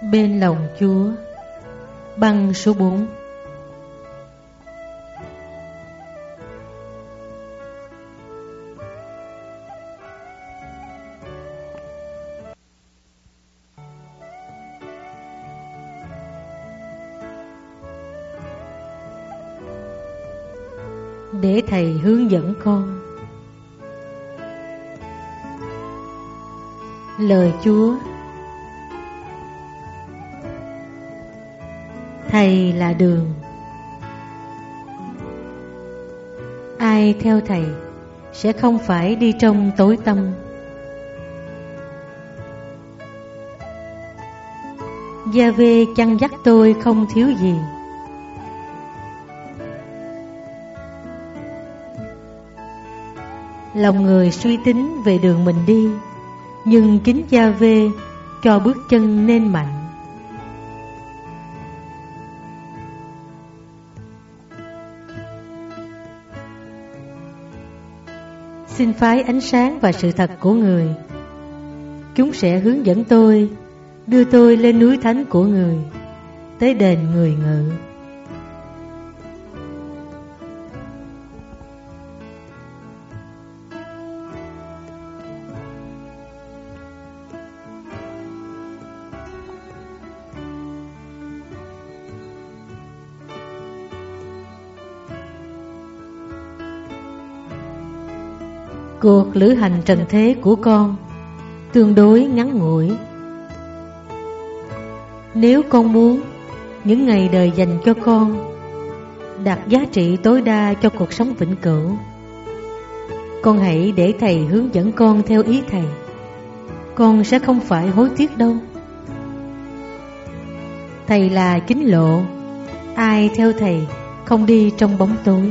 Bên lòng Chúa. Băng số 4. Để Thầy hướng dẫn con. Lời Chúa. Thầy là đường. Ai theo Thầy sẽ không phải đi trong tối tăm. Gia-vê chăn dắt tôi không thiếu gì. Lòng người suy tính về đường mình đi, nhưng kính Gia-vê cho bước chân nên mạnh. Xin phái ánh sáng và sự thật của người. Chúng sẽ hướng dẫn tôi, đưa tôi lên núi thánh của người, tới đền người ngự. Cuộc lữ hành trần thế của con tương đối ngắn ngủi. Nếu con muốn những ngày đời dành cho con đạt giá trị tối đa cho cuộc sống vĩnh cửu, con hãy để Thầy hướng dẫn con theo ý Thầy. Con sẽ không phải hối tiếc đâu. Thầy là chính lộ. Ai theo Thầy không đi trong bóng tối.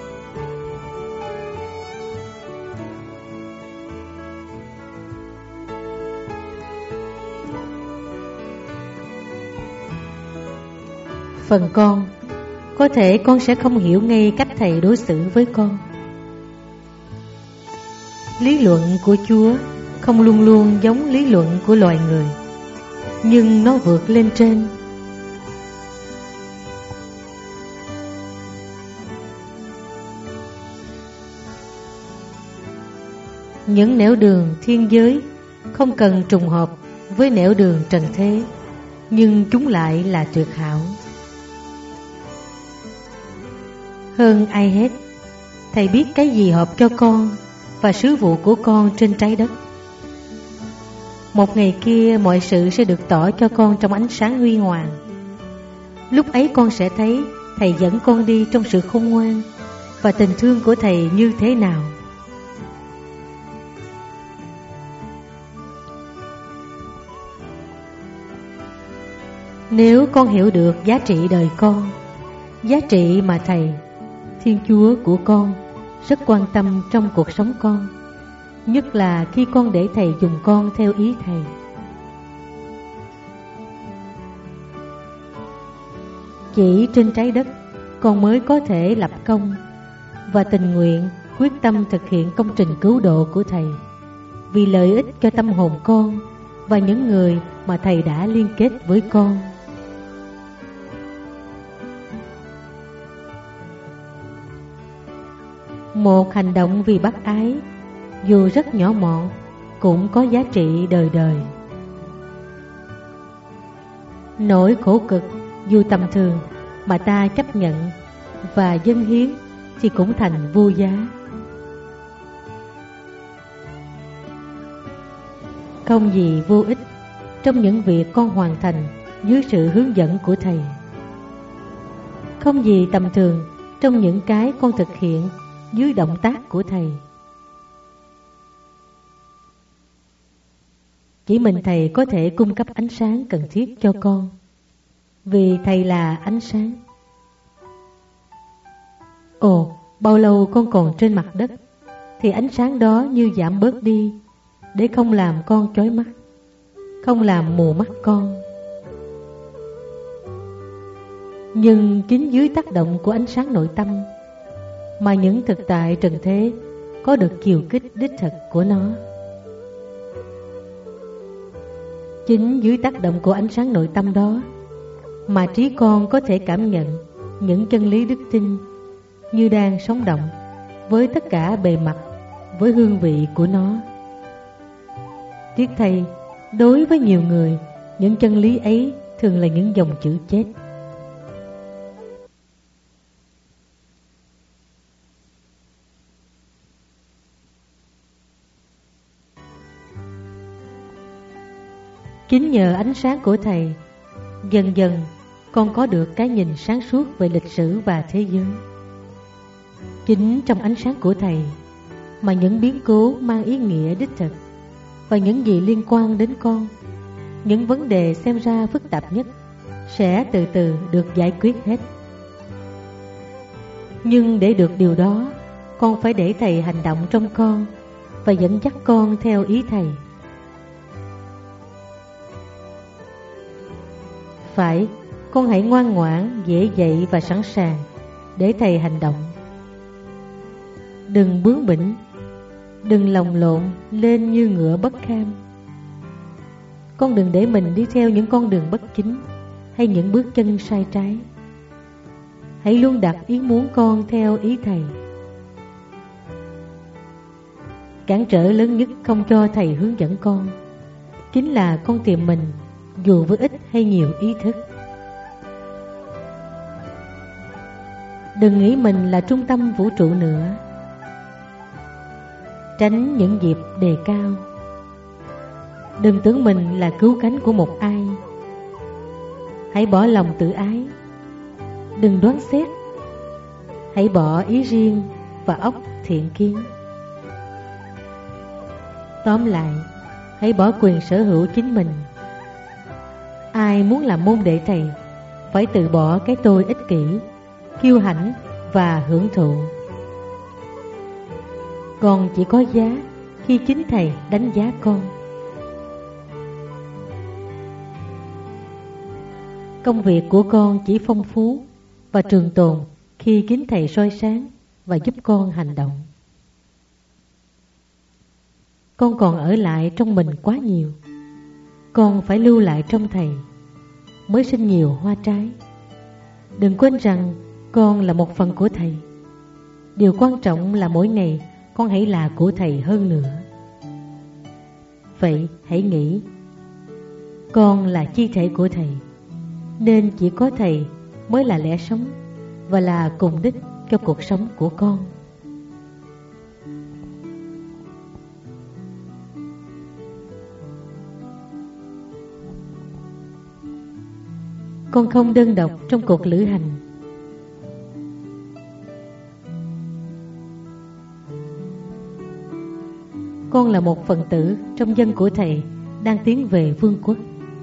Phần con, có thể con sẽ không hiểu ngay cách Thầy đối xử với con. Lý luận của Chúa không luôn luôn giống lý luận của loài người, nhưng nó vượt lên trên. Những nẻo đường thiên giới không cần trùng hợp với nẻo đường trần thế, nhưng chúng lại là tuyệt hảo. Hơn ai hết, Thầy biết cái gì hợp cho con và sứ vụ của con trên trái đất. Một ngày kia mọi sự sẽ được tỏ cho con trong ánh sáng huy hoàng. Lúc ấy con sẽ thấy Thầy dẫn con đi trong sự khôn ngoan và tình thương của Thầy như thế nào. Nếu con hiểu được giá trị đời con, giá trị mà Thầy, Thiên Chúa của con, rất quan tâm trong cuộc sống con, nhất là khi con để Thầy dùng con theo ý Thầy. Chỉ trên trái đất con mới có thể lập công và tình nguyện quyết tâm thực hiện công trình cứu độ của Thầy, vì lợi ích cho tâm hồn con và những người mà Thầy đã liên kết với con. Một hành động vì bác ái, dù rất nhỏ mọn, cũng có giá trị đời đời. Nỗi khổ cực dù tầm thường mà ta chấp nhận và dâng hiến thì cũng thành vô giá. Không gì vô ích trong những việc con hoàn thành dưới sự hướng dẫn của Thầy. Không gì tầm thường trong những cái con thực hiện dưới động tác của Thầy. Chỉ mình Thầy có thể cung cấp ánh sáng cần thiết cho con, vì Thầy là ánh sáng. Ồ, bao lâu con còn trên mặt đất thì ánh sáng đó như giảm bớt đi, để không làm con chói mắt, không làm mù mắt con. Nhưng chính dưới tác động của ánh sáng nội tâm mà những thực tại trần thế có được chiều kích đích thực của nó. Chính dưới tác động của ánh sáng nội tâm đó mà trí con có thể cảm nhận những chân lý đức tin như đang sống động với tất cả bề mặt, với hương vị của nó. Tiếc thay, đối với nhiều người, những chân lý ấy thường là những dòng chữ chết. Chính nhờ ánh sáng của Thầy, dần dần con có được cái nhìn sáng suốt về lịch sử và thế giới. Chính trong ánh sáng của Thầy mà những biến cố mang ý nghĩa đích thực và những gì liên quan đến con, những vấn đề xem ra phức tạp nhất sẽ từ từ được giải quyết hết. Nhưng để được điều đó, con phải để Thầy hành động trong con và dẫn dắt con theo ý Thầy. Phải, con hãy ngoan ngoãn, dễ dậy và sẵn sàng để Thầy hành động. Đừng bướng bỉnh, đừng lồng lộn lên như ngựa bất kham. Con đừng để mình đi theo những con đường bất chính hay những bước chân sai trái. Hãy luôn đặt ý muốn con theo ý Thầy. Cản trở lớn nhất không cho Thầy hướng dẫn con chính là con tìm mình, dù với ít hay nhiều ý thức. Đừng nghĩ mình là trung tâm vũ trụ nữa. Tránh những dịp đề cao. Đừng tưởng mình là cứu cánh của một ai. Hãy bỏ lòng tự ái. Đừng đoán xét. Hãy bỏ ý riêng và óc thiện kiến. Tóm lại, hãy bỏ quyền sở hữu chính mình. Ai muốn làm môn đệ Thầy phải từ bỏ cái tôi ích kỷ, kiêu hãnh và hưởng thụ. Con chỉ có giá khi chính Thầy đánh giá con. Công việc của con chỉ phong phú và trường tồn khi kính Thầy soi sáng và giúp con hành động. Con còn ở lại trong mình quá nhiều. Con phải lưu lại trong Thầy mới sinh nhiều hoa trái. Đừng quên rằng con là một phần của Thầy. Điều quan trọng là mỗi ngày con hãy là của Thầy hơn nữa. Vậy hãy nghĩ, con là chi thể của Thầy, nên chỉ có Thầy mới là lẽ sống và là cùng đích cho cuộc sống của con. Con không đơn độc trong cuộc lữ hành. Con là một phần tử trong dân của Thầy đang tiến về vương quốc.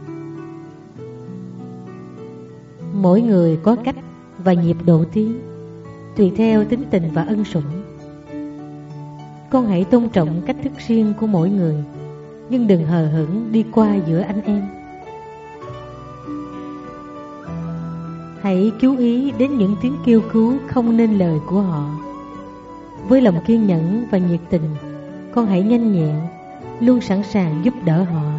Mỗi người có cách và nhịp độ tiến, tùy theo tính tình và ân sủng. Con hãy tôn trọng cách thức riêng của mỗi người, nhưng đừng hờ hững đi qua giữa anh em. Hãy chú ý đến những tiếng kêu cứu không nên lời của họ. Với lòng kiên nhẫn và nhiệt tình, con hãy nhanh nhẹn, luôn sẵn sàng giúp đỡ họ.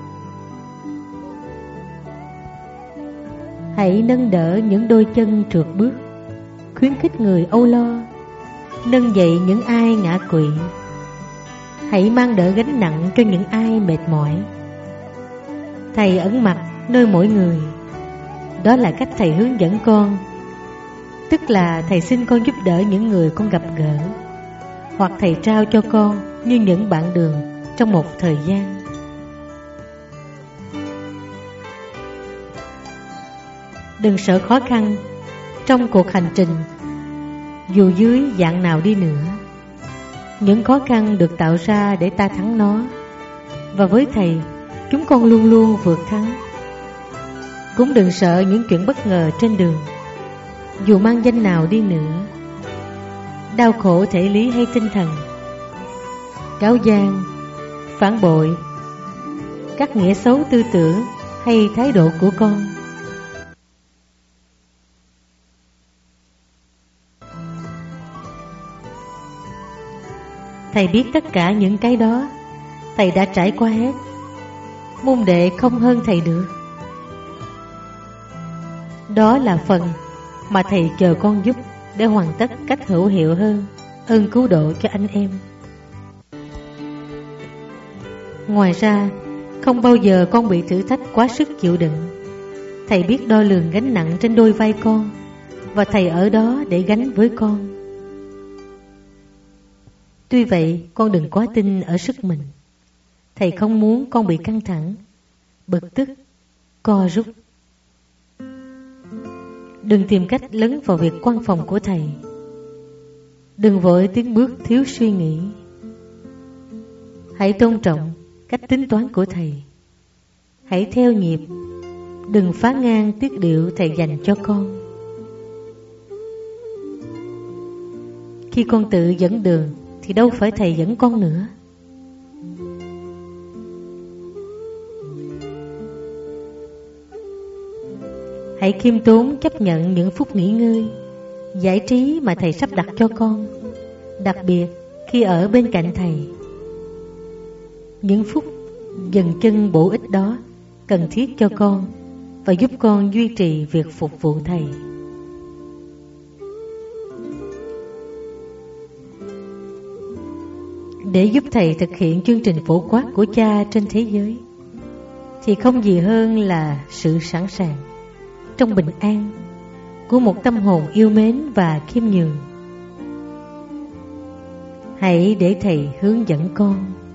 Hãy nâng đỡ những đôi chân trượt bước, khuyến khích người âu lo, nâng dậy những ai ngã quỵ. Hãy mang đỡ gánh nặng cho những ai mệt mỏi. Thầy ẩn mặt nơi mỗi người. Đó là cách Thầy hướng dẫn con. Tức là Thầy xin con giúp đỡ những người con gặp gỡ, hoặc Thầy trao cho con như những bạn đường trong một thời gian. Đừng sợ khó khăn trong cuộc hành trình, dù dưới dạng nào đi nữa. Những khó khăn được tạo ra để ta thắng nó, và với Thầy, chúng con luôn luôn vượt thắng. Cũng đừng sợ những chuyện bất ngờ trên đường, dù mang danh nào đi nữa. Đau khổ thể lý hay tinh thần, cáo gian, phản bội, các nghĩa xấu tư tưởng hay thái độ của con. Thầy biết tất cả những cái đó. Thầy đã trải qua hết. môn đệ không hơn thầy được. Đó là phần mà thầy chờ con giúp để hoàn tất cách hữu hiệu hơn ơn cứu độ cho anh em. Ngoài ra, không bao giờ con bị thử thách quá sức chịu đựng. Thầy biết đo lường gánh nặng trên đôi vai con, và thầy ở đó để gánh với con. Tuy vậy, con đừng quá tin ở sức mình. Thầy không muốn con bị căng thẳng, bực tức, co rút. Đừng tìm cách lấn vào việc quan phòng của thầy. Đừng vội tiến bước thiếu suy nghĩ. Hãy tôn trọng cách tính toán của thầy. Hãy theo nhịp, đừng phá ngang tiết điệu thầy dành cho con. Khi con tự dẫn đường thì đâu phải thầy dẫn con nữa. Hãy khiêm tốn chấp nhận những phút nghỉ ngơi, giải trí mà thầy sắp đặt cho con, đặc biệt khi ở bên cạnh thầy. Những phút dừng chân bổ ích đó cần thiết cho con và giúp con duy trì việc phục vụ thầy. Để giúp thầy thực hiện chương trình phổ quát của Cha trên thế giới thì không gì hơn là sự sẵn sàng trong bình an của một tâm hồn yêu mến và khiêm nhường. Hãy để thầy hướng dẫn con.